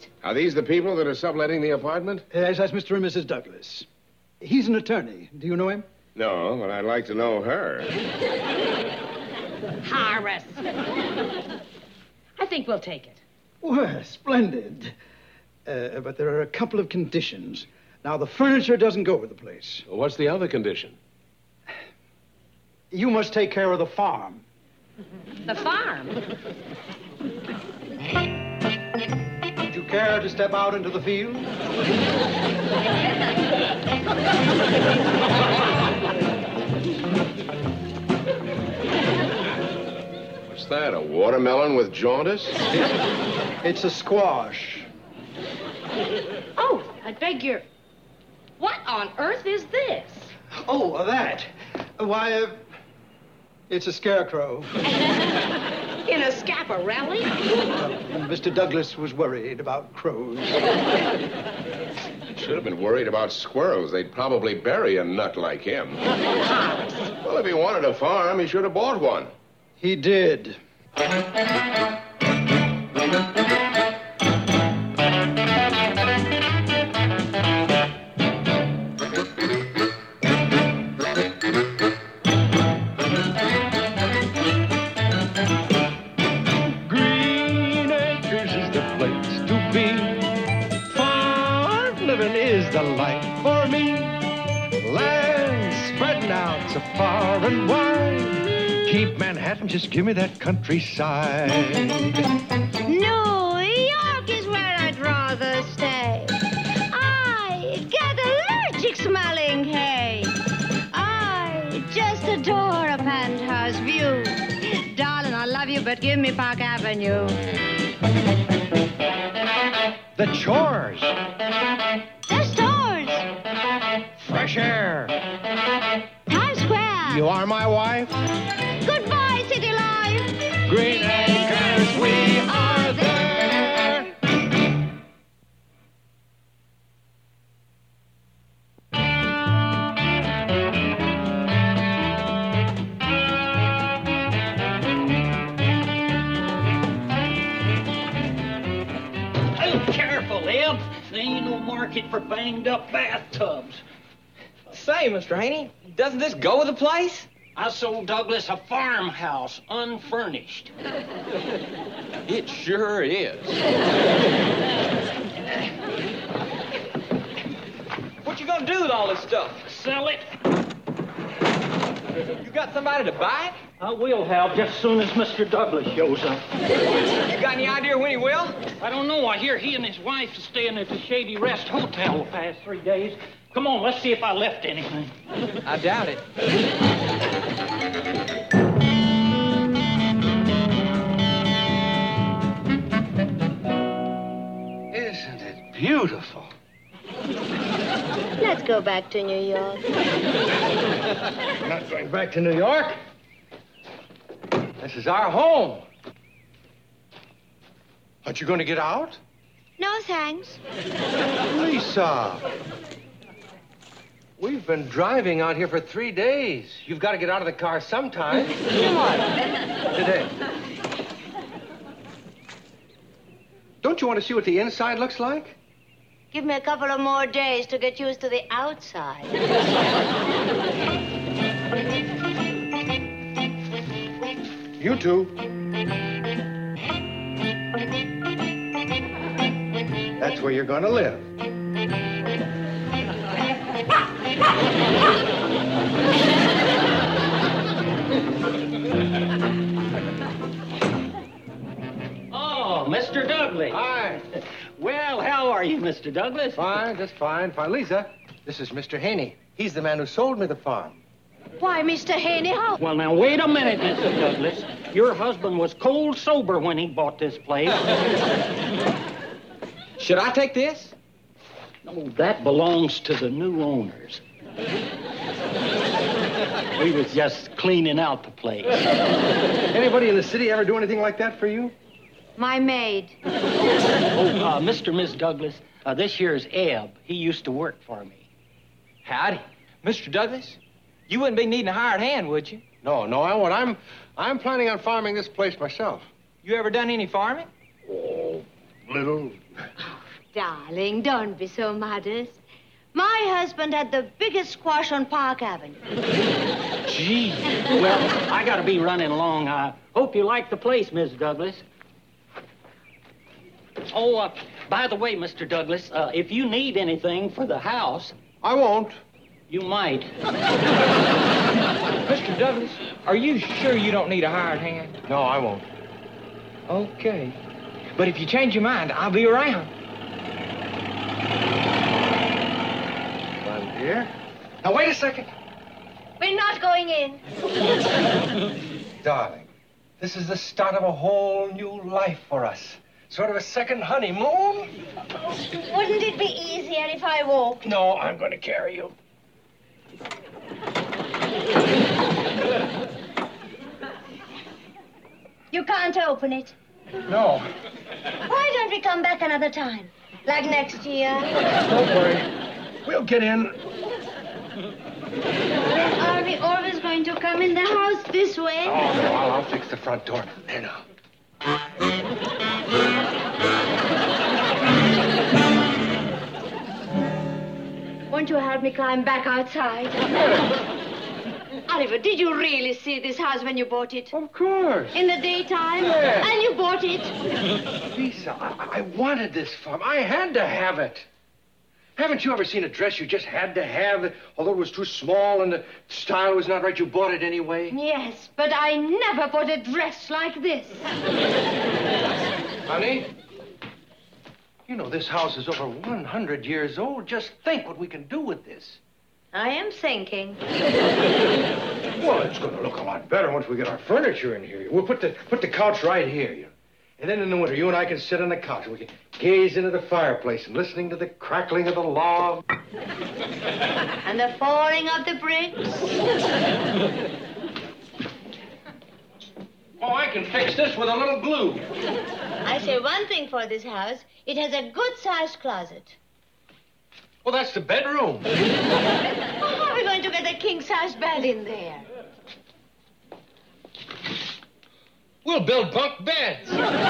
it. Are these the people that are subletting the apartment? Yes, that's Mr. and Mrs. Douglas. He's an attorney. Do you know him? No, but I'd like to know her. Horace. I think we'll take it. Well, splendid. But there are a couple of conditions. Now, the furniture doesn't go with the place. Well, what's the other condition? You must take care of the farm. The farm? Would you care to step out into the field? What's that, a watermelon with jaundice? It's a squash. Oh, I beg your... What on earth is this? Oh, that. Why, it's a scarecrow. In a scaparelli? Mr. Douglas was worried about crows. Should have been worried about squirrels. They'd probably bury a nut like him. Well, if he wanted a farm, he should have bought one. He did. The life for me. Land spreading out so far and wide. Keep Manhattan, just give me that countryside. New York is where I'd rather stay. I get allergic smelling hay. I just adore a penthouse view. Darling, I love you, but give me Park Avenue. The chores. Fresh air. Times Square. You are my wife. Goodbye, city life. Green Acres, we are there. Oh, careful, Eb. There ain't no market for banged-up bathtubs. Say, Mr. Haney, doesn't this go with the place? I sold Douglas a farmhouse, unfurnished. It sure is. What you gonna do with all this stuff? Sell it. You got somebody to buy it? I will have just as soon as Mr. Douglas shows up. You got any idea when he will? I don't know. I hear he and his wife are staying at the Shady Rest Hotel the past 3 days. Come on, let's see if I left anything. I doubt it. Isn't it beautiful? Let's go back to New York. We're not going back to New York. This is our home. Aren't you going to get out? No, thanks. Lisa. We've been driving out here for 3 days. You've got to get out of the car sometime. Come on. Today. Don't you want to see what the inside looks like? Give me a couple of more days to get used to the outside. You too. That's where you're going to live. Oh, Mr. Douglas. Hi. Well, how are you, Mr. Douglas? Fine, just fine. Fine. Lisa, this is Mr. Haney. He's the man who sold me the farm. Why, Mr. Haney, how... Well, now, wait a minute, Mr. Douglas. Your husband was cold sober when he bought this place. Should I take this? No, that belongs to the new owners. We was just cleaning out the place. Anybody in the city ever do anything like that for you? My maid. Mr. and Miss Douglas, this here's Eb. He used to work for me. Howdy. Mr. Douglas, you wouldn't be needing a hired hand, would you? No, I won't. I'm planning on farming this place myself. You ever done any farming? Oh, little. Darling, don't be so modest. My husband had the biggest squash on Park Avenue. Gee. Well, I gotta be running along. I hope you like the place, Miss Douglas. Oh, by the way, Mr. Douglas, if you need anything for the house... I won't. You might. Mr. Douglas, are you sure you don't need a hired hand? No, I won't. Okay. But if you change your mind, I'll be around. Well, dear. Now, wait a second. We're not going in. Darling, this is the start of a whole new life for us. Sort of a second honeymoon. Wouldn't it be easier if I walked? No, I'm going to carry you. You can't open it. No. Why don't we come back another time? Like next year? Don't worry. We'll get in. Are we always going to come in the house this way? Oh, no, I'll fix the front door. There now. Won't you help me climb back outside? Oliver, did you really see this house when you bought it? Of course. In the daytime? Yes. And you bought it? Lisa, I wanted this farm. I had to have it. Haven't you ever seen a dress you just had to have? Although it was too small and the style was not right, you bought it anyway? Yes, but I never bought a dress like this. Honey? You know, this house is over 100 years old. Just think what we can do with this. I am thinking. Well, it's going to look a lot better once we get our furniture in here. We'll put the couch right here, you know. And then in the winter, you and I can sit on the couch and we can gaze into the fireplace and listening to the crackling of the log. And the falling of the bricks. Oh, I can fix this with a little glue. I say one thing for this house. It has a good-sized closet. Well, that's the bedroom. How are we going to get a king-size bed in there? We'll build bunk beds.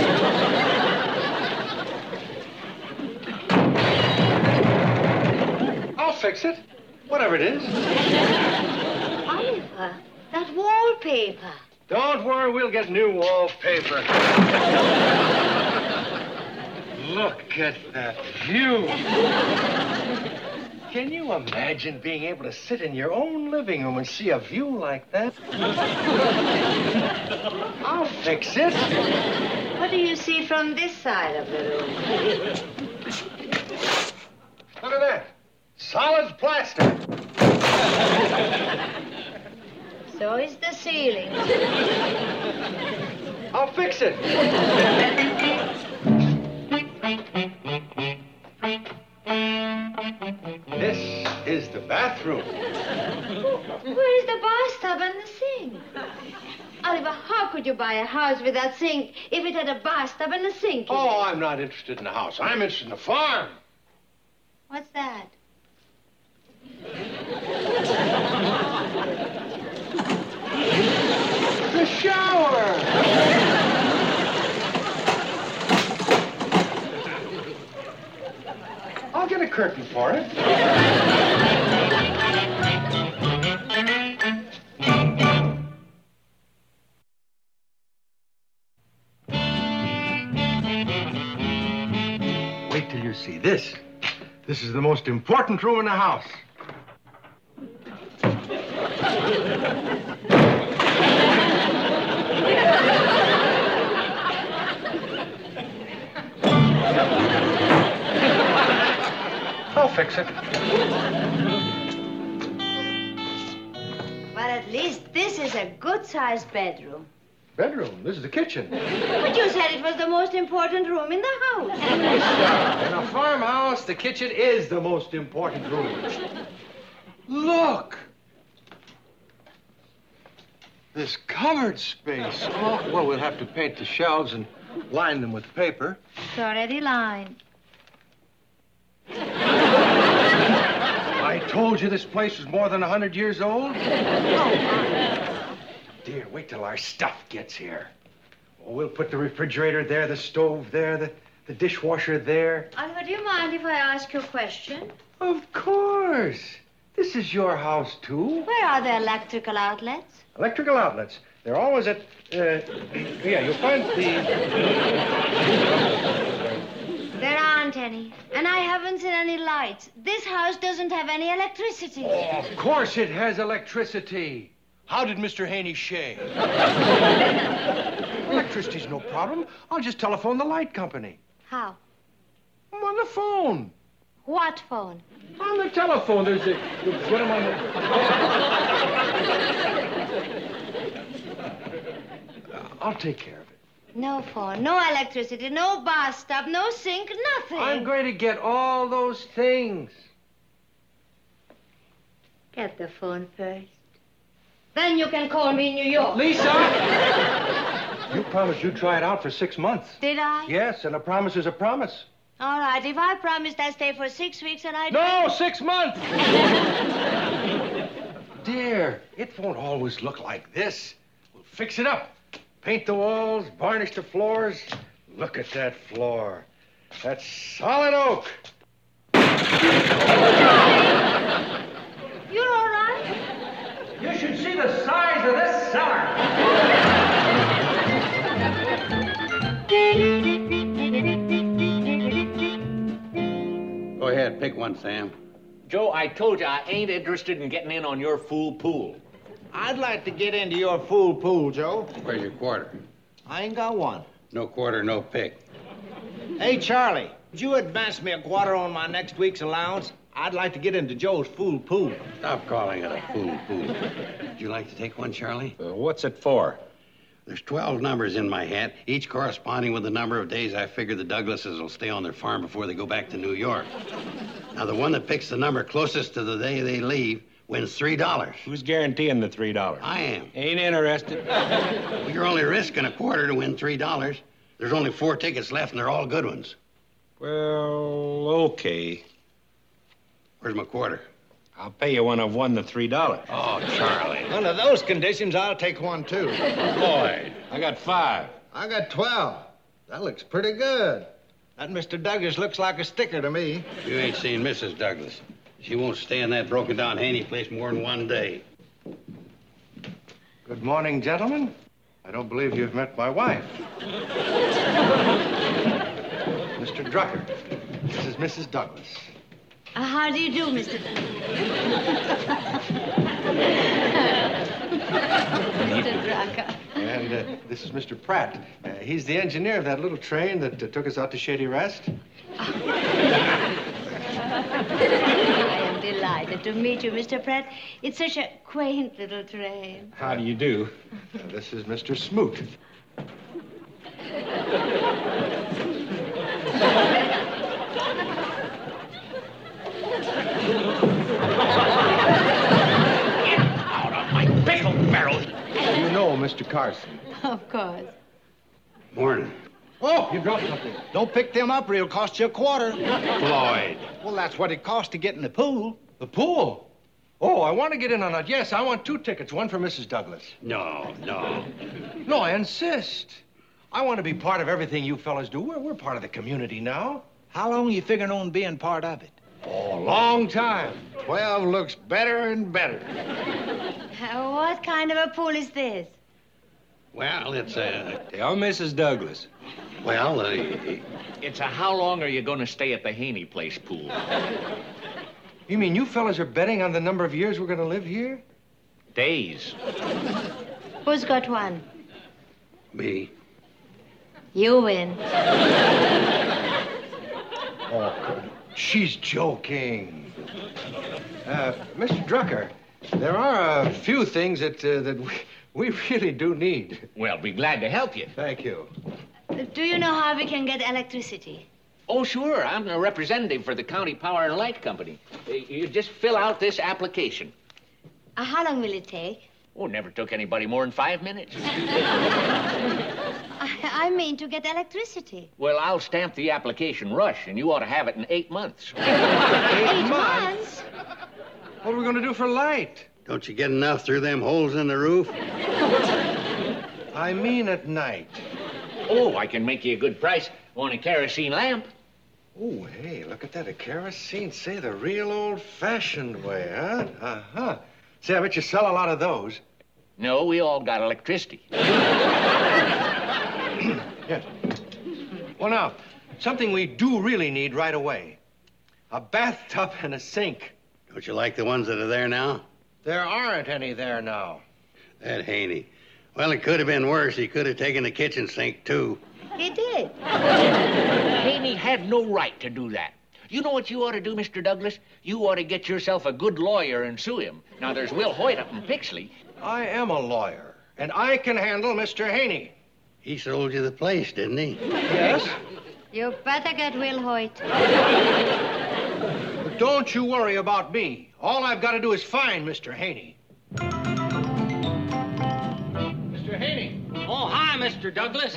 I'll fix it. Whatever it is. Oliver, that wallpaper. Don't worry, we'll get new wallpaper. Look at that view. Can you imagine being able to sit in your own living room and see a view like that? I'll fix it. What do you see from this side of the room? Look at that. Solid plaster. So is the ceiling. I'll fix it. This is the bathroom. Where is the bathtub and the sink? Oliver, how could you buy a house with that sink if it had a bathtub and a sink in Oh, it? I'm not interested in the house. I'm interested in the farm. What's that? The shower. I'll get a curtain for it. Wait till you see this. This is the most important room in the house. I'll fix it. Well, at least this is a good-sized bedroom. Bedroom. This is the kitchen. But you said it was the most important room in the house. In a farmhouse, the kitchen is the most important room. Look! This cupboard space. Oh, well, we'll have to paint the shelves and line them with paper. It's already lined. I told you this place was more than 100 years old. Oh, dear, wait till our stuff gets here. Oh, we'll put the refrigerator there, the stove there, the The dishwasher there. Oliver, do you mind if I ask you a question? Of course. This is your house, too. Where are the electrical outlets? Electrical outlets. They're always at, you'll find the... There aren't any. And I haven't seen any lights. This house doesn't have any electricity. Oh, of course it has electricity. How did Mr. Haney shave? Electricity's no problem. I'll just telephone the light company. How? I'm on the phone. What phone? On the telephone. There's a... Put him on the... I'll take care of it. No phone, no electricity, no bathtub, no sink, nothing. I'm going to get all those things. Get the phone first. Then you can call me in New York. Lisa! You promised you'd try it out for 6 months. Did I? Yes, and a promise is a promise. All right, if I promised I'd stay for 6 weeks and I'd... No, 6 months! Dear, it won't always look like this. We'll fix it up. Paint the walls, varnish the floors. Look at that floor. That's solid oak. You're all right? You should see the size of this cellar. Go ahead, pick one, Sam. Joe, I told you I ain't interested in getting in on your fool pool. I'd like to get into your fool pool, Joe. Where's your quarter? I ain't got one. No quarter, no pick. Hey, Charlie, would you advance me a quarter on my next week's allowance? I'd like to get into Joe's fool pool. Stop calling it a fool pool. Would you like to take one, Charlie? What's it for? There's 12 numbers in my hat, each corresponding with the number of days I figure the Douglases will stay on their farm before they go back to New York. Now, the one that picks the number closest to the day they leave wins $3. Who's guaranteeing the $3? I am. Ain't interested. Well, you're only risking a quarter to win $3. There's only 4 tickets left, and they're all good ones. Well, okay. Where's my quarter? I'll pay you when I've won the $3. Oh, Charlie. Under those conditions, I'll take one, too. Lloyd. I got 5. I got 12. That looks pretty good. That Mr. Douglas looks like a sticker to me. You ain't seen Mrs. Douglas. She won't stay in that broken-down Haney place more than one day. Good morning, gentlemen. I don't believe you've met my wife. Mr. Drucker. This is Mrs. Douglas. How do you do, Mr. Mr. Drucker. And this is Mr. Pratt. He's the engineer of that little train that took us out to Shady Rest. I am delighted to meet you, Mr. Pratt. It's such a quaint little train. How do you do? This is Mr. Smoot. Out of my pickle barrel! You know Mr. Carson. Of course. Morning. Oh, you dropped something. Don't pick them up or it'll cost you a quarter. Lloyd. Well, that's what it costs to get in the pool. The pool? Oh, I want to get in on that. Yes, I want 2 tickets, one for Mrs. Douglas. No, no. No, I insist. I want to be part of everything you fellas do. We're part of the community now. How long are you figuring on being part of it? Oh, a long time. 12 looks better and better. What kind of a pool is this? Well, it's Tell Mrs. Douglas. well, It's a how long are you going to stay at the Haney place pool? You mean you fellas are betting on the number of years we're going to live here? Days. Who's got one? me. You win. Oh, good. She's joking. Mr. Drucker, there are a few things that we really do need. Well, be glad to help you. Thank you. Do you know how we can get electricity? Oh, sure. I'm a representative for the County Power and Light Company. You just fill out this application. How long will it take? Oh, never took anybody more than 5 minutes. I mean to get electricity. Well, I'll stamp the application rush, and you ought to have it in 8 months. 8 months? What are we going to do for light? Don't you get enough through them holes in the roof? I mean at night. Oh, I can make you a good price. Want a kerosene lamp? Oh, hey, look at that. A kerosene. Say, the real old-fashioned way, huh? Uh-huh. Say, I bet you sell a lot of those. No, we all got electricity. Yes. Well, now, something we do really need right away. A bathtub and a sink. Don't you like the ones that are there now? There aren't any there now. That Haney. Well, it could have been worse. He could have taken the kitchen sink, too. He did. Haney had no right to do that. You know what you ought to do, Mr. Douglas? You ought to get yourself a good lawyer and sue him. Now, there's Will Hoyt up in Pixley. I am a lawyer, and I can handle Mr. Haney. He sold you the place, didn't he? Yes. You better get Will Hoyt. But don't you worry about me. All I've got to do is find Mr. Haney. Mr. Haney. Oh, hi, Mr. Douglas.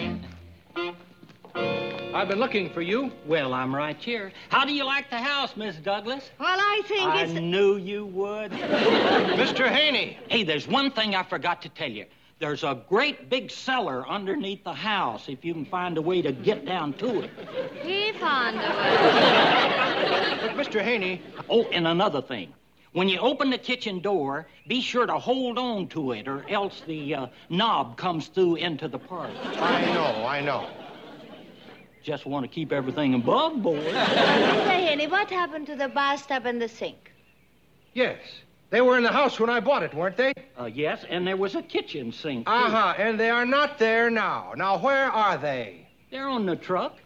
I've been looking for you. Well, I'm right here. How do you like the house, Miss Douglas? Well, I think I knew you would. Mr. Haney. Hey, there's one thing I forgot to tell you. There's a great big cellar underneath the house, if you can find a way to get down to it. He found a But, Mr. Haney. Oh, and another thing. When you open the kitchen door, be sure to hold on to it, or else the knob comes through into the parlor. I know. Just want to keep everything above board. Say, Henny, what happened to the bathtub and the sink? Yes. They were in the house when I bought it, weren't they? Yes, and there was a kitchen sink, too. Uh-huh, and they are not there now. Now, where are they? They're on the truck.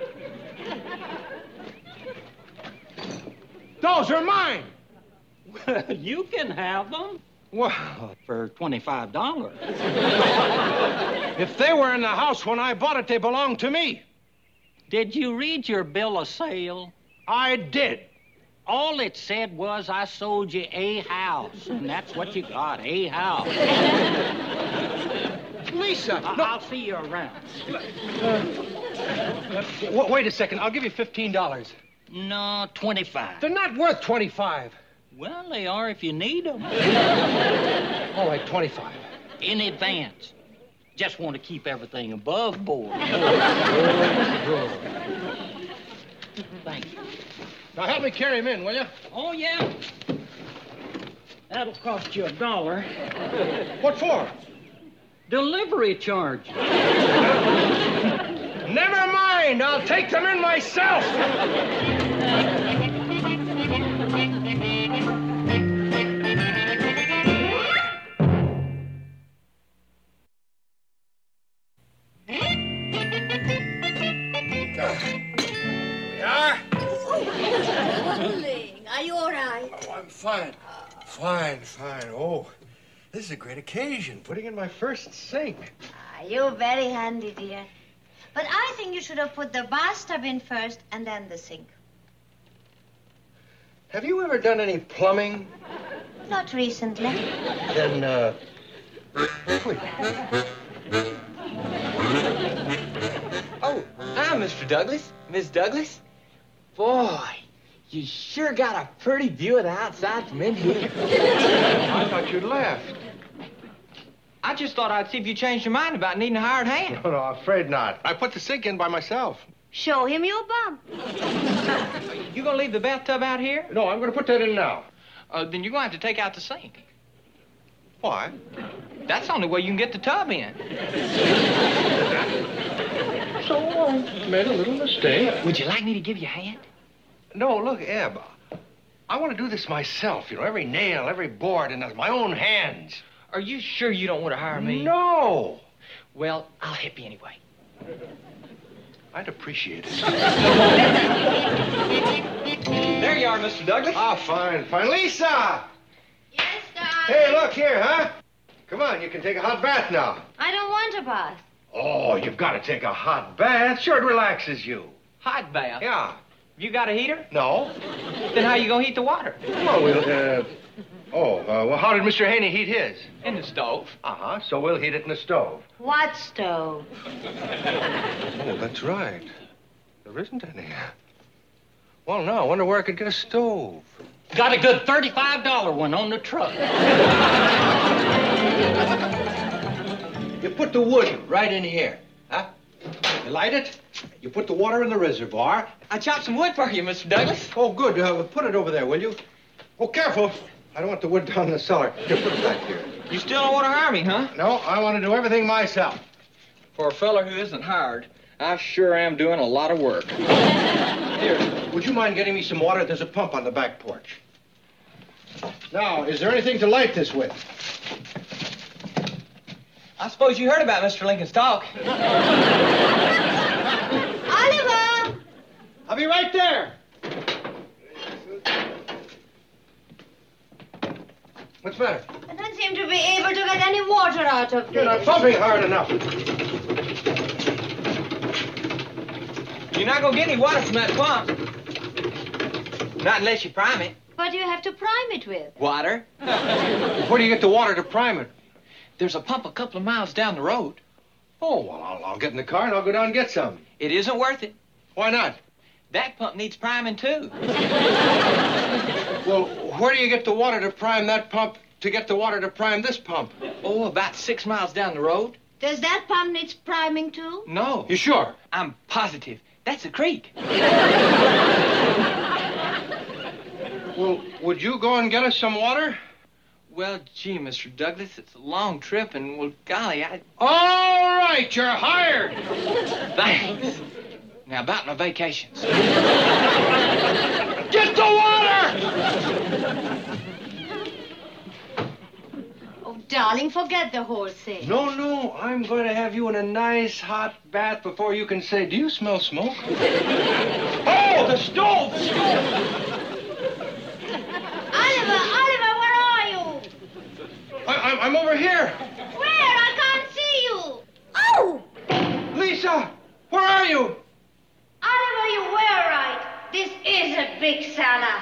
Those are mine! You can have them. Well, for $25. If they were in the house when I bought it, they belonged to me. Did you read your bill of sale? I did. All it said was I sold you a house, and that's what you got, a house. Lisa! I'll see you around. Wait a second. I'll give you $15. No, 25. They're not worth 25. Well, they are if you need them. All right, 25. In advance. Just want to keep everything above board. Thank you. Now help me carry him in, will you? Oh, yeah. That'll cost you $1. What for? Delivery charge. Never mind. I'll take them in myself. Are you all right? Oh, I'm fine. Fine. Oh, this is a great occasion. Putting in my first sink. You're very handy, dear. But I think you should have put the bathtub in first and then the sink. Have you ever done any plumbing? Not recently. Then, please. Oh, hi, Mr. Douglas. Miss Douglas. Boy, you sure got a pretty view of the outside from in here. I thought you'd left. I just thought I'd see if you changed your mind about needing a hired hand. No, afraid not. I put the sink in by myself. Show him your bum. You gonna leave the bathtub out here? No, I'm going to put that in now. Then you're gonna have to take out the sink. Why? That's the only way you can get the tub in. So I made a little mistake. Would you like me to give you a hand? No, look, Eb. I want to do this myself, you know, every nail, every board, and with my own hands. Are you sure you don't want to hire me? No! Well, I'll help you anyway. I'd appreciate it. There you are, Mr. Douglas. Ah, fine. Lisa! Yes, darling? Hey, look here, huh? Come on, you can take a hot bath now. I don't want a bath. Oh, you've got to take a hot bath. Sure, it relaxes you. Hot bath? Yeah. You got a heater? No. Then how you gonna heat the water? Well, well, how did Mr. Haney heat his? In the stove. Uh-huh, so we'll heat it in the stove. What stove? Oh, that's right. There isn't any. Well, now, I wonder where I could get a stove. Got a good $35 one on the truck. You put the wood right in here, huh? You light it? You put the water in the reservoir. I chopped some wood for you, Mr. Douglas. Oh, good. Put it over there, will you? Oh, careful. I don't want the wood down in the cellar. Here, put it back here. You still don't want to hire me, huh? No, I want to do everything myself. For a fella who isn't hired, I sure am doing a lot of work. Here, would you mind getting me some water? There's a pump on the back porch. Now, is there anything to light this with? I suppose you heard about Mr. Lincoln's talk. Oliver! I'll be right there. What's the matter? I don't seem to be able to get any water out of You're not this. pumping hard enough. You're not gonna get any water from that pump. Not unless you prime it. What do you have to prime it with? Water. Where do you get the water to prime it? There's a pump a couple of miles down the road. Oh, well, I'll get in the car and I'll go down and get some. It isn't worth it. Why not? That pump needs priming, too. Well, where do you get the water to prime that pump to get the water to prime this pump? Oh, about 6 miles down the road. Does that pump need priming too? No. You sure? I'm positive. That's a creek. Well, would you go and get us some water? Well, gee, Mr. Douglas, it's a long trip, and, well, golly, All right, you're hired. Thanks. Now, about my vacations. Get the water! Oh, darling, forget the whole thing. No, I'm going to have you in a nice hot bath before you can say, do you smell smoke? Oh, the stove! Oliver, where are you? I'm over here. Where? I can't see you. Oh! Lisa, where are you? Oliver, you were right. This is a big cellar.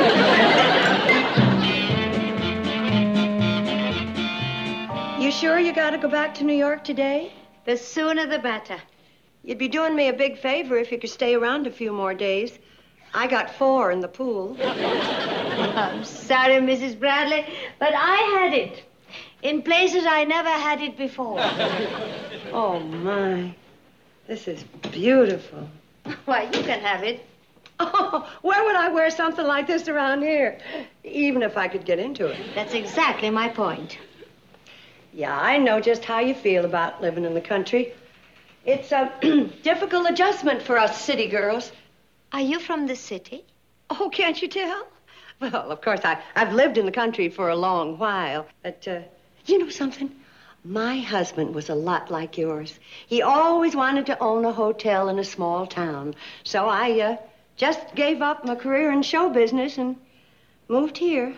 You sure you gotta go back to New York today? The sooner the better. You'd be doing me a big favor if you could stay around a few more days. I got 4 in the pool. I'm sorry, Mrs. Bradley, but I had it. In places I never had it before. Oh, my. This is beautiful. Why, you can have it. Oh, where would I wear something like this around here? Even if I could get into it. That's exactly my point. Yeah, I know just how you feel about living in the country. It's a difficult adjustment for us city girls. Are you from the city? Oh, can't you tell? Well, of course, I've lived in the country for a long while. But, you know something? My husband was a lot like yours. He always wanted to own a hotel in a small town. So I just gave up my career in show business and moved here.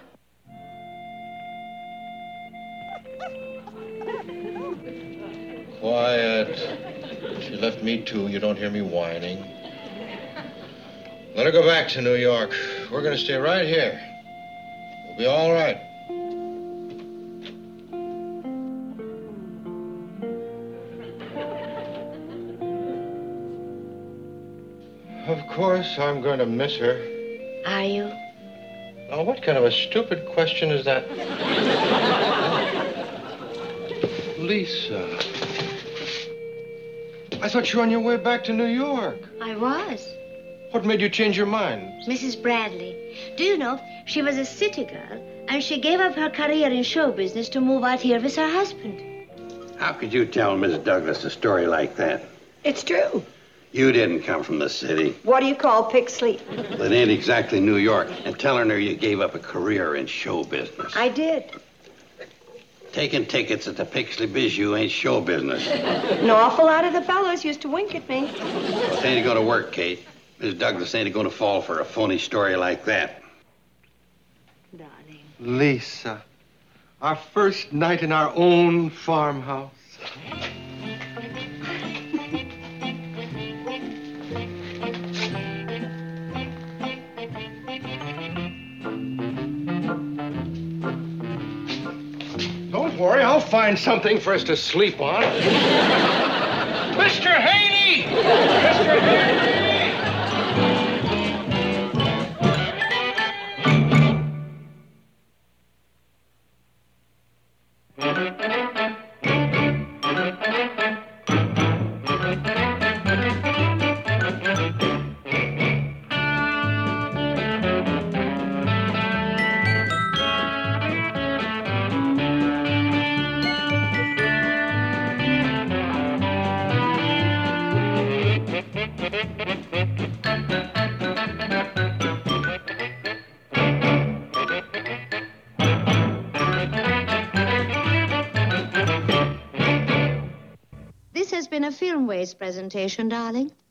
Quiet. She left me too. You don't hear me whining. Let her go back to New York. We're going to stay right here. We'll be all right. Of course, I'm going to miss her. Are you? Now, what kind of a stupid question is that? Lisa. I thought you were on your way back to New York. I was. What made you change your mind? Mrs. Bradley. Do you know, she was a city girl, and she gave up her career in show business to move out here with her husband. How could you tell Miss Douglas a story like that? It's true. You didn't come from the city. What do you call pig sleep? Well, it ain't exactly New York. And telling her you gave up a career in show business. I did. Taking tickets at the Pixley Bijou ain't show business. An awful lot of the fellows used to wink at me. It ain't going to work, Kate. Miss Douglas ain't going to fall for a phony story like that. Darling. Lisa. Our first night in our own farmhouse. Don't worry, I'll find something for us to sleep on. Mr. Haney! Mr. Haney! has been a Film Waste presentation, darling.